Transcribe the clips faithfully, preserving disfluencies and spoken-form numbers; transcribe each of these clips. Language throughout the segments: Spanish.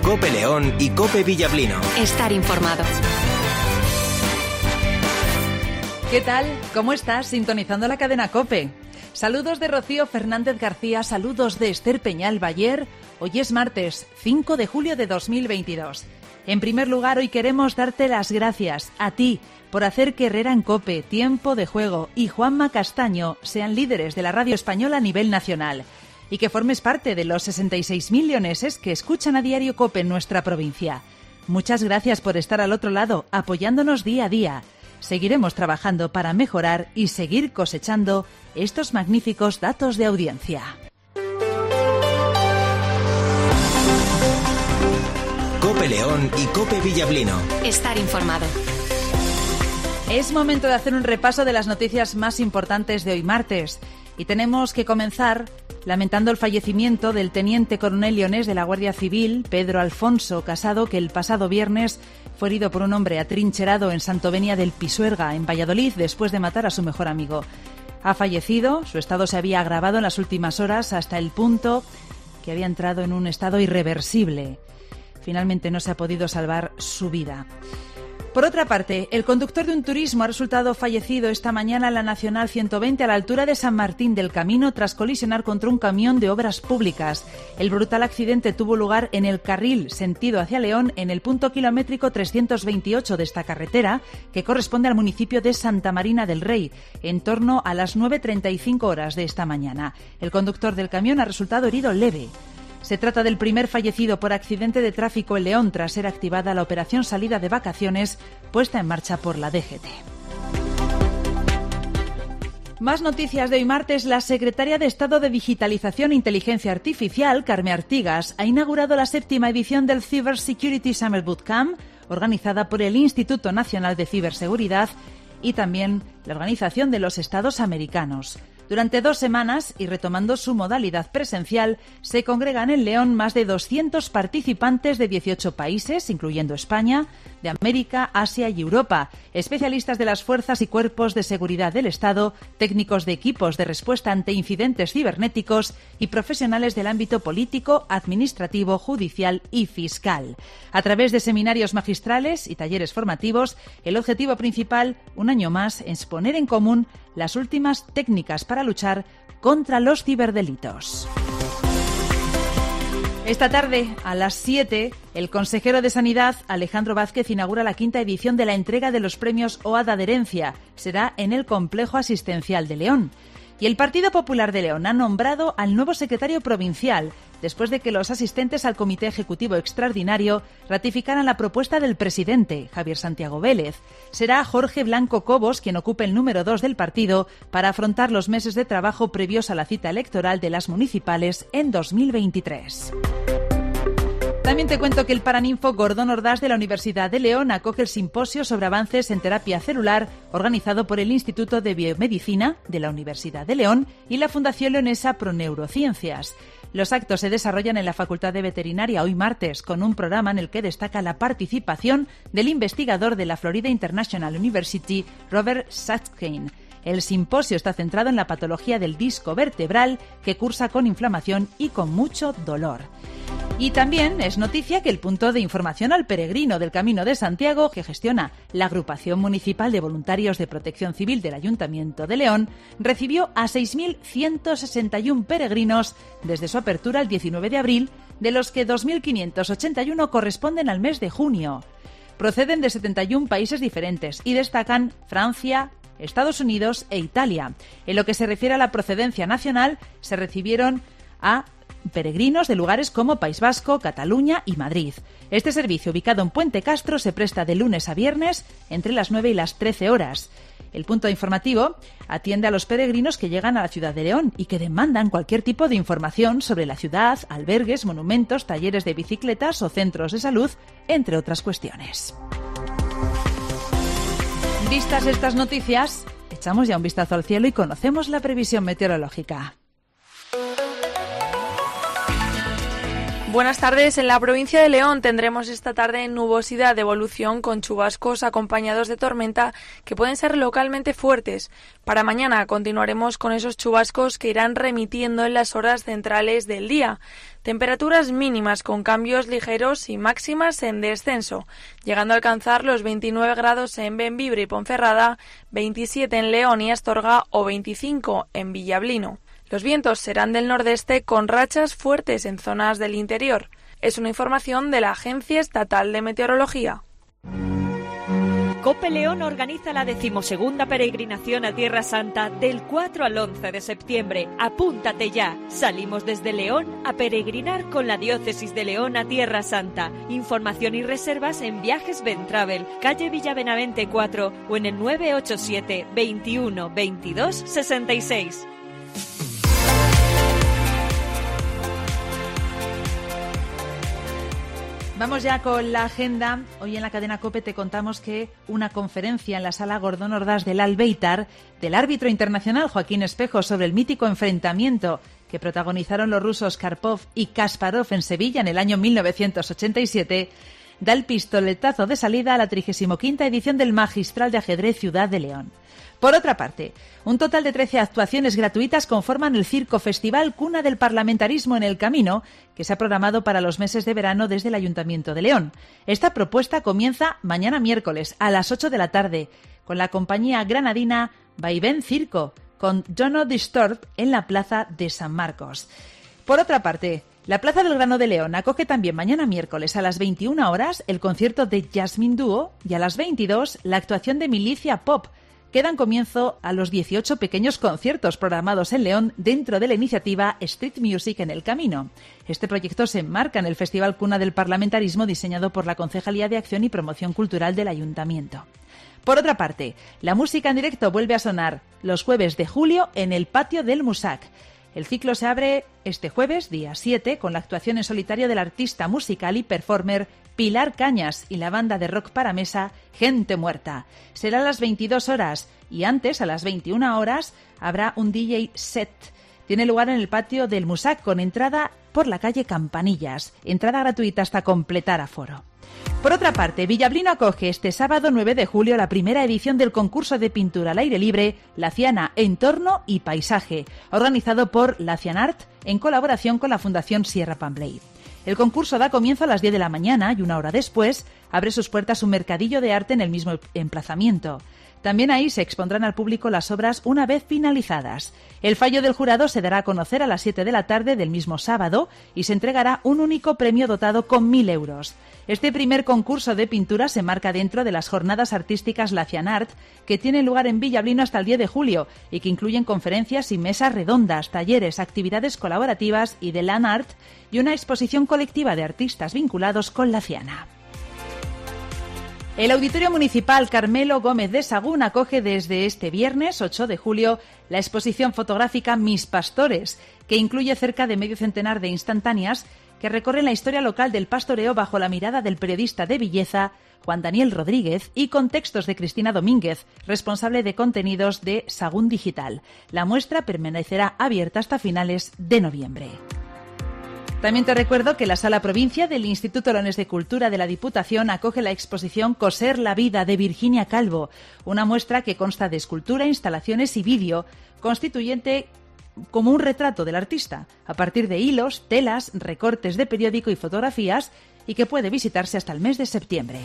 COPE León y COPE Villablino. Estar informado. ¿Qué tal? ¿Cómo estás? Sintonizando la cadena COPE. Saludos de Rocío Fernández García, saludos de Esther Peñal Bayer. Hoy es martes, cinco de julio de dos mil veintidós. En primer lugar, hoy queremos darte las gracias a ti por hacer que Herrera en COPE, Tiempo de Juego y Juanma Castaño sean líderes de la radio española a nivel nacional y que formes parte de los sesenta y seis mil leoneses que escuchan a diario COPE en nuestra provincia. Muchas gracias por estar al otro lado, apoyándonos día a día. Seguiremos trabajando para mejorar y seguir cosechando estos magníficos datos de audiencia. COPE León y COPE Villablino. Estar informado. Es momento de hacer un repaso de las noticias más importantes de hoy martes. Y tenemos que comenzar lamentando el fallecimiento del teniente coronel leonés de la Guardia Civil, Pedro Alfonso Casado, que el pasado viernes fue herido por un hombre atrincherado en Santovenia del Pisuerga, en Valladolid, después de matar a su mejor amigo. Ha fallecido, su estado se había agravado en las últimas horas hasta el punto que había entrado en un estado irreversible. Finalmente no se ha podido salvar su vida. Por otra parte, el conductor de un turismo ha resultado fallecido esta mañana en la Nacional ciento veinte a la altura de San Martín del Camino tras colisionar contra un camión de obras públicas. El brutal accidente tuvo lugar en el carril sentido hacia León en el punto kilométrico trescientos veintiocho de esta carretera, que corresponde al municipio de Santa Marina del Rey, en torno a las nueve treinta y cinco horas de esta mañana. El conductor del camión ha resultado herido leve. Se trata del primer fallecido por accidente de tráfico en León tras ser activada la operación salida de vacaciones puesta en marcha por la D G T. Más noticias de hoy martes. La secretaria de Estado de Digitalización e Inteligencia Artificial, Carme Artigas, ha inaugurado la séptima edición del Cyber Security Summer Bootcamp, organizada por el Instituto Nacional de Ciberseguridad y también la Organización de los Estados Americanos. Durante dos semanas, y retomando su modalidad presencial, se congregan en León más de doscientos participantes de dieciocho países, incluyendo España, de América, Asia y Europa, especialistas de las fuerzas y cuerpos de seguridad del Estado, técnicos de equipos de respuesta ante incidentes cibernéticos y profesionales del ámbito político, administrativo, judicial y fiscal. A través de seminarios magistrales y talleres formativos, el objetivo principal, un año más, es poner en común las últimas técnicas para luchar contra los ciberdelitos. Esta tarde, a las siete, el consejero de Sanidad, Alejandro Vázquez, inaugura la quinta edición de la entrega de los premios O A D A de Herencia. Será en el Complejo Asistencial de León. Y el Partido Popular de León ha nombrado al nuevo secretario provincial, después de que los asistentes al Comité Ejecutivo Extraordinario ratificaran la propuesta del presidente, Javier Santiago Vélez. Será Jorge Blanco Cobos quien ocupe el número dos del partido para afrontar los meses de trabajo previos a la cita electoral de las municipales en dos mil veintitrés. También te cuento que el Paraninfo Gordón Ordaz de la Universidad de León acoge el simposio sobre avances en terapia celular organizado por el Instituto de Biomedicina de la Universidad de León y la Fundación Leonesa Pro Neurociencias. Los actos se desarrollan en la Facultad de Veterinaria hoy martes, con un programa en el que destaca la participación del investigador de la Florida International University, Robert Satzkein. El simposio está centrado en la patología del disco vertebral, que cursa con inflamación y con mucho dolor. Y también es noticia que el punto de información al peregrino del Camino de Santiago, que gestiona la Agrupación Municipal de Voluntarios de Protección Civil del Ayuntamiento de León, recibió a seis mil ciento sesenta y uno peregrinos desde su apertura el diecinueve de abril, de los que dos mil quinientos ochenta y uno corresponden al mes de junio. Proceden de setenta y uno países diferentes y destacan Francia, Estados Unidos e Italia. En lo que se refiere a la procedencia nacional, se recibieron a peregrinos de lugares como País Vasco, Cataluña y Madrid. Este servicio, ubicado en Puente Castro, se presta de lunes a viernes entre las nueve y las trece horas. El punto informativo atiende a los peregrinos que llegan a la ciudad de León y que demandan cualquier tipo de información sobre la ciudad, albergues, monumentos, talleres de bicicletas o centros de salud, entre otras cuestiones. Vistas estas noticias, echamos ya un vistazo al cielo y conocemos la previsión meteorológica. Buenas tardes. En la provincia de León tendremos esta tarde nubosidad de evolución con chubascos acompañados de tormenta que pueden ser localmente fuertes. Para mañana continuaremos con esos chubascos que irán remitiendo en las horas centrales del día. Temperaturas mínimas con cambios ligeros y máximas en descenso, llegando a alcanzar los veintinueve grados en Bembibre y Ponferrada, veintisiete en León y Astorga o veinticinco en Villablino. Los vientos serán del nordeste con rachas fuertes en zonas del interior. Es una información de la Agencia Estatal de Meteorología. COPE León organiza la decimosegunda peregrinación a Tierra Santa del cuatro al once de septiembre. Apúntate ya. Salimos desde León a peregrinar con la Diócesis de León a Tierra Santa. Información y reservas en Viajes Ventravel, calle Villabenavente cuatro o en el nueve ocho siete, veintiuno, veintidós, sesenta y seis. Vamos ya con la agenda. Hoy en la cadena COPE te contamos que una conferencia en la Sala Gordón Ordaz del Albéitar del árbitro internacional Joaquín Espejo sobre el mítico enfrentamiento que protagonizaron los rusos Karpov y Kasparov en Sevilla en el año mil novecientos ochenta y siete da el pistoletazo de salida a la trigésima quinta edición del Magistral de Ajedrez Ciudad de León. Por otra parte, un total de trece actuaciones gratuitas conforman el Circo Festival Cuna del Parlamentarismo en el Camino, que se ha programado para los meses de verano desde el Ayuntamiento de León. Esta propuesta comienza mañana miércoles a las ocho de la tarde con la compañía granadina Vaivén Circo, con Jono Disturb en la Plaza de San Marcos. Por otra parte, la Plaza del Grano de León acoge también mañana miércoles a las veintiuna horas el concierto de Jasmine Duo y a las veintidós la actuación de Milicia Pop, que dan comienzo a los dieciocho pequeños conciertos programados en León dentro de la iniciativa Street Music en el Camino. Este proyecto se enmarca en el Festival Cuna del Parlamentarismo diseñado por la Concejalía de Acción y Promoción Cultural del Ayuntamiento. Por otra parte, la música en directo vuelve a sonar los jueves de julio en el patio del Musac. El ciclo se abre este jueves, día siete, con la actuación en solitario del artista musical y performer Pilar Cañas y la banda de rock para mesa Gente Muerta. Será a las veintidós horas y antes, a las veintiuna horas, habrá un D J set. Tiene lugar en el patio del Musac con entrada por la calle Campanillas. Entrada gratuita hasta completar aforo. Por otra parte, Villablino acoge este sábado nueve de julio la primera edición del concurso de pintura al aire libre Laciana, Entorno y Paisaje, organizado por Lacianart en colaboración con la Fundación Sierra Pambley. El concurso da comienzo a las diez de la mañana y una hora después abre sus puertas un mercadillo de arte en el mismo emplazamiento. También ahí se expondrán al público las obras una vez finalizadas. El fallo del jurado se dará a conocer a las siete de la tarde del mismo sábado y se entregará un único premio dotado con mil euros. Este primer concurso de pintura se marca dentro de las jornadas artísticas Lacianart, que tienen lugar en Villablino hasta el diez de julio y que incluyen conferencias y mesas redondas, talleres, actividades colaborativas y de Land Art y una exposición colectiva de artistas vinculados con Laciana. El Auditorio Municipal Carmelo Gómez de Sagún acoge desde este viernes ocho de julio la exposición fotográfica Mis Pastores, que incluye cerca de medio centenar de instantáneas que recorren la historia local del pastoreo bajo la mirada del periodista de Villeza, Juan Daniel Rodríguez, y con textos de Cristina Domínguez, responsable de contenidos de Sagún Digital. La muestra permanecerá abierta hasta finales de noviembre. También te recuerdo que la Sala Provincia del Instituto Leonés de Cultura de la Diputación acoge la exposición Coser la vida de Virginia Calvo, una muestra que consta de escultura, instalaciones y vídeo, constituyente como un retrato del artista, a partir de hilos, telas, recortes de periódico y fotografías, y que puede visitarse hasta el mes de septiembre.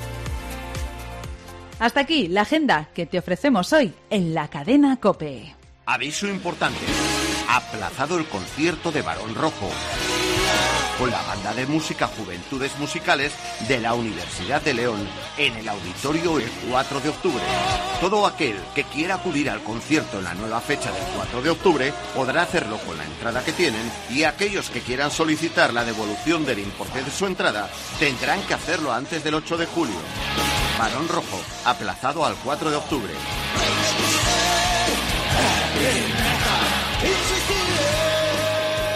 Hasta aquí la agenda que te ofrecemos hoy en la cadena COPE. Aviso importante. Aplazado el concierto de Barón Rojo con la banda de música Juventudes Musicales de la Universidad de León en el auditorio el cuatro de octubre. Todo aquel que quiera acudir al concierto en la nueva fecha del cuatro de octubre podrá hacerlo con la entrada que tienen, y aquellos que quieran solicitar la devolución del importe de su entrada tendrán que hacerlo antes del ocho de julio. Barón Rojo, aplazado al cuatro de octubre.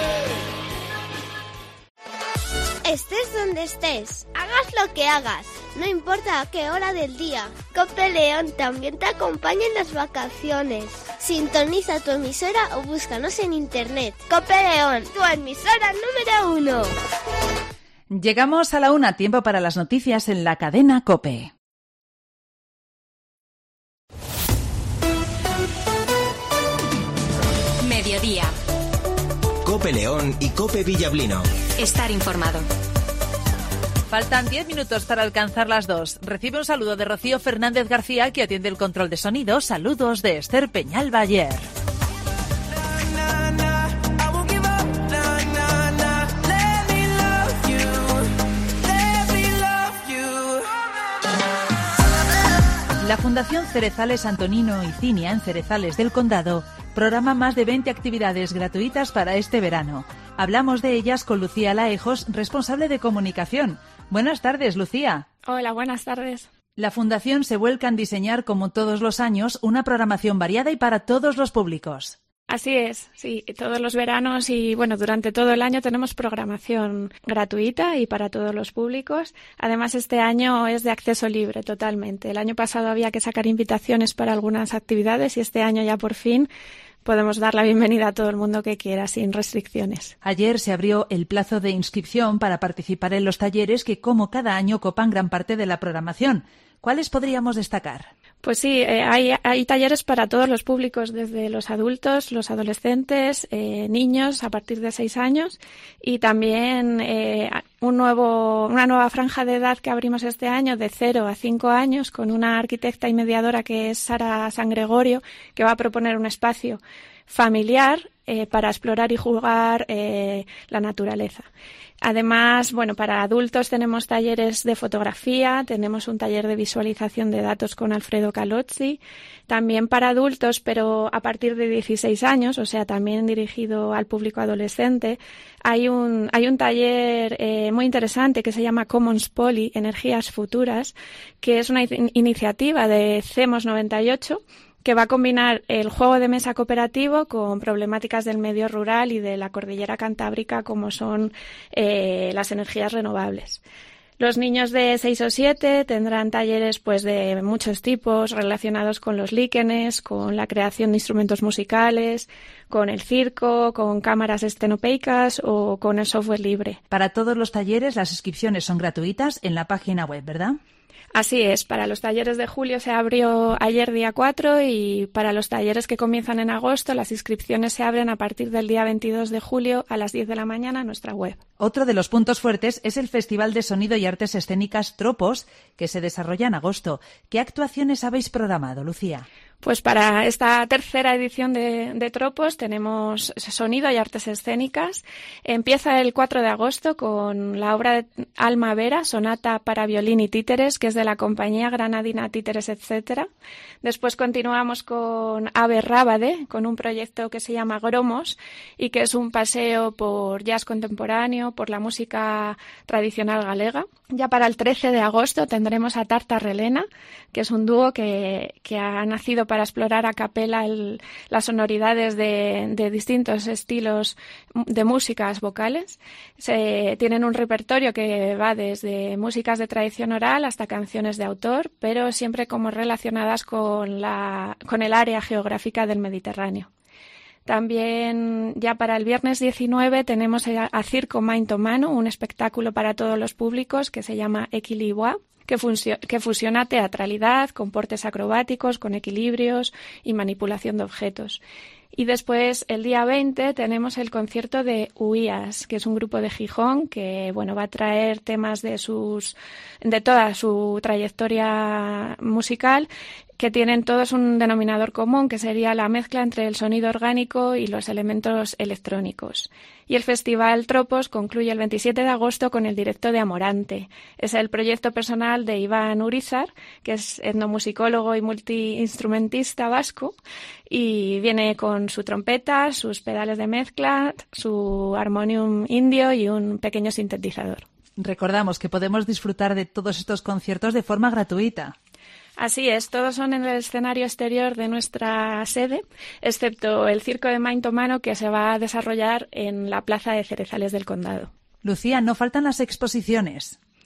Estés donde estés, hagas lo que hagas, no importa a qué hora del día. COPE León también te acompaña en las vacaciones. Sintoniza tu emisora o búscanos en internet. COPE León, tu emisora número uno. Llegamos a la una, tiempo para las noticias en la cadena COPE. Mediodía. COPE León y COPE Villablino. Estar informado. Faltan diez minutos para alcanzar las dos. Recibe un saludo de Rocío Fernández García, que atiende el control de sonido. Saludos de Esther Peñalba Ayer. La Fundación Cerezales Antonino y Cinia en Cerezales del Condado programa más de veinte actividades gratuitas para este verano. Hablamos de ellas con Lucía Laejos, responsable de comunicación. Buenas tardes, Lucía. Hola, buenas tardes. La Fundación se vuelca en diseñar, como todos los años, una programación variada y para todos los públicos. Así es, sí, todos los veranos y bueno, durante todo el año tenemos programación gratuita y para todos los públicos. Además, este año es de acceso libre totalmente. El año pasado había que sacar invitaciones para algunas actividades y este año ya por fin podemos dar la bienvenida a todo el mundo que quiera, sin restricciones. Ayer se abrió el plazo de inscripción para participar en los talleres que, como cada año, copan gran parte de la programación. ¿Cuáles podríamos destacar? Pues sí, eh, hay, hay talleres para todos los públicos, desde los adultos, los adolescentes, eh, niños a partir de seis años y también eh, un nuevo, una nueva franja de edad que abrimos este año de cero a cinco años con una arquitecta y mediadora que es Sara San Gregorio, que va a proponer un espacio familiar eh, para explorar y jugar eh, la naturaleza. Además, bueno, para adultos tenemos talleres de fotografía, tenemos un taller de visualización de datos con Alfredo Calozzi, también para adultos, pero a partir de dieciséis años, o sea, también dirigido al público adolescente. Hay un, hay un taller eh, muy interesante que se llama Commons Poly, Energías Futuras, que es una in- iniciativa de CEMOS noventa y ocho, que va a combinar el juego de mesa cooperativo con problemáticas del medio rural y de la cordillera cantábrica, como son eh, las energías renovables. Los niños de seis o siete tendrán talleres pues de muchos tipos relacionados con los líquenes, con la creación de instrumentos musicales, con el circo, con cámaras estenopeicas o con el software libre. Para todos los talleres las inscripciones son gratuitas en la página web, ¿verdad? Así es, para los talleres de julio se abrió ayer día cuatro y para los talleres que comienzan en agosto las inscripciones se abren a partir del día veintidós de julio a las diez de la mañana en nuestra web. Otro de los puntos fuertes es el Festival de Sonido y Artes Escénicas Tropos, que se desarrolla en agosto. ¿Qué actuaciones habéis programado, Lucía? Pues para esta tercera edición de, de Tropos tenemos sonido y artes escénicas. Empieza el cuatro de agosto con la obra de Alma Vera, sonata para violín y títeres, que es de la compañía granadina Títeres, etcétera. Después continuamos con Ave Rábade, con un proyecto que se llama Gromos y que es un paseo por jazz contemporáneo, por la música tradicional galega. Ya para el trece de agosto tendremos a Tarta Relena, que es un dúo que, que ha nacido para explorar a capela el, las sonoridades de, de distintos estilos de músicas vocales. Se, tienen un repertorio que va desde músicas de tradición oral hasta canciones de autor, pero siempre como relacionadas con, la, con el área geográfica del Mediterráneo. También ya para el viernes diecinueve tenemos a, a Circo Maintomano, un espectáculo para todos los públicos que se llama Equilibua, que, funcio- que fusiona teatralidad con portes acrobáticos, con equilibrios y manipulación de objetos. Y después, el día veinte, tenemos el concierto de Uías, que es un grupo de Gijón que, bueno, va a traer temas de sus, de toda su trayectoria musical, que tienen todos un denominador común, que sería la mezcla entre el sonido orgánico y los elementos electrónicos. Y el Festival Tropos concluye el veintisiete de agosto con el directo de Amorante. Es el proyecto personal de Iván Urizar, que es etnomusicólogo y multiinstrumentista vasco, y viene con su trompeta, sus pedales de mezcla, su armonium indio y un pequeño sintetizador. Recordamos que podemos disfrutar de todos estos conciertos de forma gratuita. Así es, todos son en el escenario exterior de nuestra sede, excepto el Circo de Maintomano, que se va a desarrollar en la Plaza de Cerezales del Condado. Lucía, no faltan las exposiciones.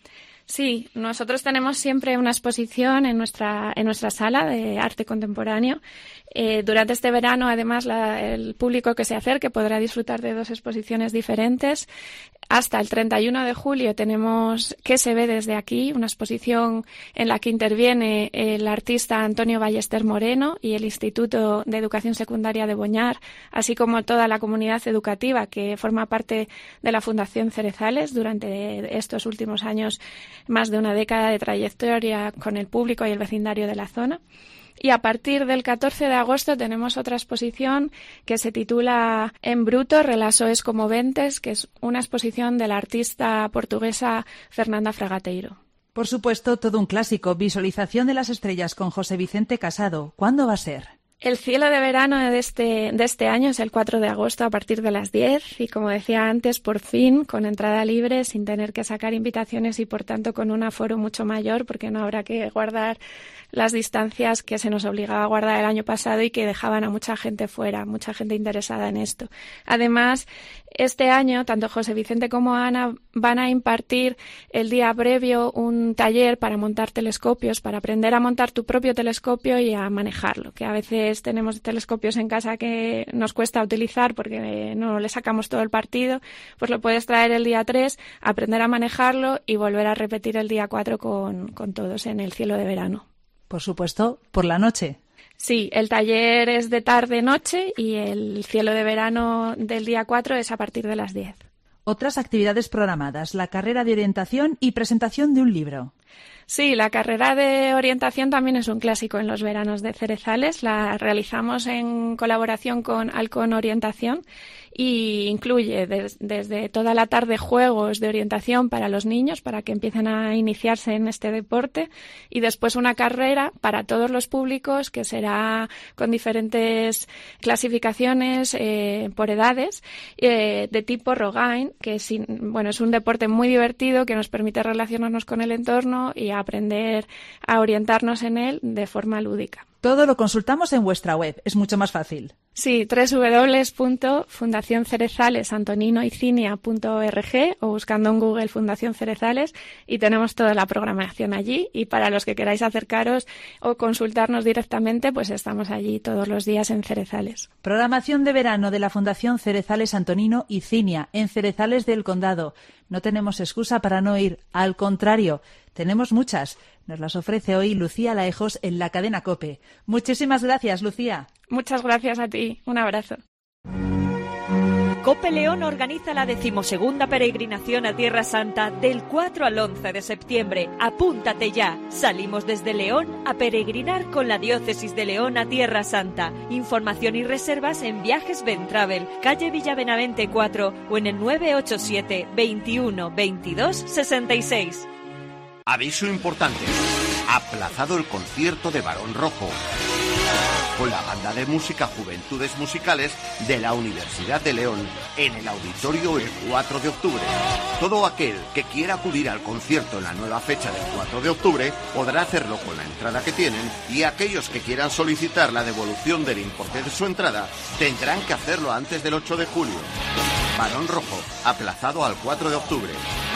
Sí, nosotros tenemos siempre una exposición en nuestra en nuestra sala de arte contemporáneo. Eh, durante este verano, además, la, el público que se acerque podrá disfrutar de dos exposiciones diferentes. Hasta el treinta y uno de julio tenemos ¿Qué se ve desde aquí?, una exposición en la que interviene el artista Antonio Ballester Moreno y el Instituto de Educación Secundaria de Boñar, así como toda la comunidad educativa que forma parte de la Fundación Cerezales durante estos últimos años, más de una década de trayectoria con el público y el vecindario de la zona. Y a partir del catorce de agosto tenemos otra exposición que se titula En bruto, relasoes comoventes, que es una exposición de la artista portuguesa Fernanda Fragateiro. Por supuesto, todo un clásico, Visualización de las estrellas con José Vicente Casado. ¿Cuándo va a ser? El cielo de verano de este, de este año es el cuatro de agosto a partir de las diez y, como decía antes, por fin con entrada libre, sin tener que sacar invitaciones y, por tanto, con un aforo mucho mayor, porque no habrá que guardar las distancias que se nos obligaba a guardar el año pasado y que dejaban a mucha gente fuera, mucha gente interesada en esto. Además, este año, tanto José Vicente como Ana van a impartir el día previo un taller para montar telescopios, para aprender a montar tu propio telescopio y a manejarlo, que a veces tenemos telescopios en casa que nos cuesta utilizar porque no le sacamos todo el partido, pues lo puedes traer el día tres, aprender a manejarlo y volver a repetir el día cuatro con, con todos en el cielo de verano. Por supuesto, por la noche. Sí, el taller es de tarde-noche y el cielo de verano del día cuatro es a partir de las diez. Otras actividades programadas, la carrera de orientación y presentación de un libro. Sí, la carrera de orientación también es un clásico en los veranos de Cerezales. La realizamos en colaboración con Alcon Orientación y incluye des, desde toda la tarde juegos de orientación para los niños, para que empiecen a iniciarse en este deporte, y después una carrera para todos los públicos que será con diferentes clasificaciones eh, por edades eh, de tipo Rogain, que es, bueno, es un deporte muy divertido que nos permite relacionarnos con el entorno y aprender a orientarnos en él de forma lúdica. Todo lo consultamos en vuestra web, es mucho más fácil. Sí, doble u doble u doble u punto fundación cerezales antonino y cinia punto org o buscando en Google Fundación Cerezales y tenemos toda la programación allí, y para los que queráis acercaros o consultarnos directamente, pues estamos allí todos los días en Cerezales. Programación de verano de la Fundación Cerezales Antonino y Cinia en Cerezales del Condado. No tenemos excusa para no ir, al contrario, tenemos muchas. Nos las ofrece hoy Lucía Laejos en la cadena COPE. Muchísimas gracias, Lucía. Muchas gracias a ti. Un abrazo. COPE León organiza la decimosegunda peregrinación a Tierra Santa del cuatro al once de septiembre. Apúntate ya. Salimos desde León a peregrinar con la Diócesis de León a Tierra Santa. Información y reservas en Viajes Ventravel, calle Villabenavente cuatro o en el nueve ocho siete, veintiuno, veintidós, sesenta y seis. Aviso importante. Aplazado el concierto de Barón Rojo con la banda de música Juventudes Musicales de la Universidad de León en el auditorio el cuatro de octubre. Todo aquel que quiera acudir al concierto en la nueva fecha del cuatro de octubre podrá hacerlo con la entrada que tienen, y aquellos que quieran solicitar la devolución del importe de su entrada tendrán que hacerlo antes del ocho de julio. Barón Rojo, aplazado al cuatro de octubre.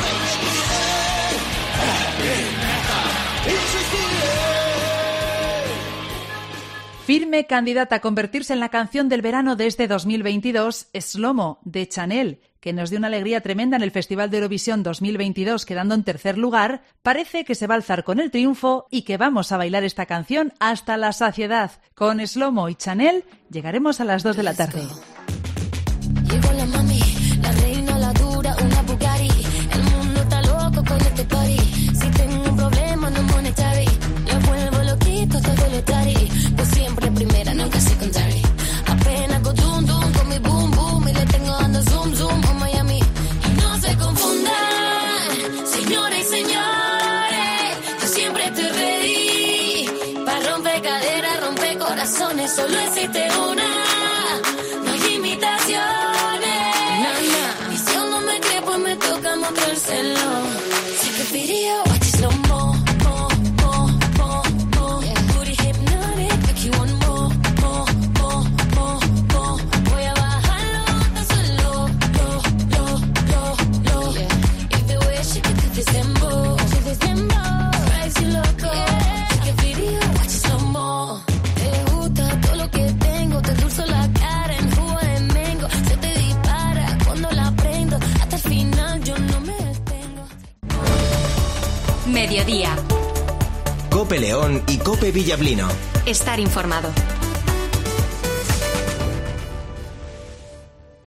Firme candidata a convertirse en la canción del verano de este dos mil veintidós, Slomo, de Chanel, que nos dio una alegría tremenda en el Festival de Eurovisión dos mil veintidós, quedando en tercer lugar, parece que se va a alzar con el triunfo y que vamos a bailar esta canción hasta la saciedad. Con Slomo y Chanel llegaremos a las dos de la tarde. Llegó la mami, la reina, la dura, una Bugatti. El mundo está loco con este party. Si tengo un problema no monetary, lo vuelvo loquito todo lo tari. Pues siempre primera, nunca secondary. Apenas go dum dum con mi boom boom y le tengo dando zoom zoom a Miami. Y no se confundan, señores y señores, yo siempre estoy ready para romper caderas, romper corazones. Solo existe una, no hay imitaciones. Y si aún no me cree, pues me toca mostrárselo. Take a video, watch it slow mo, mo, mo, mo, mo. Booty hypnotic, make you want more, more, more, more, more. Voy a bajarlo tan solo, lo, lo, lo, lo. If the way she could do this dembow, do this dembow. Mediodía. Cope León y Cope Villablino. Estar informado.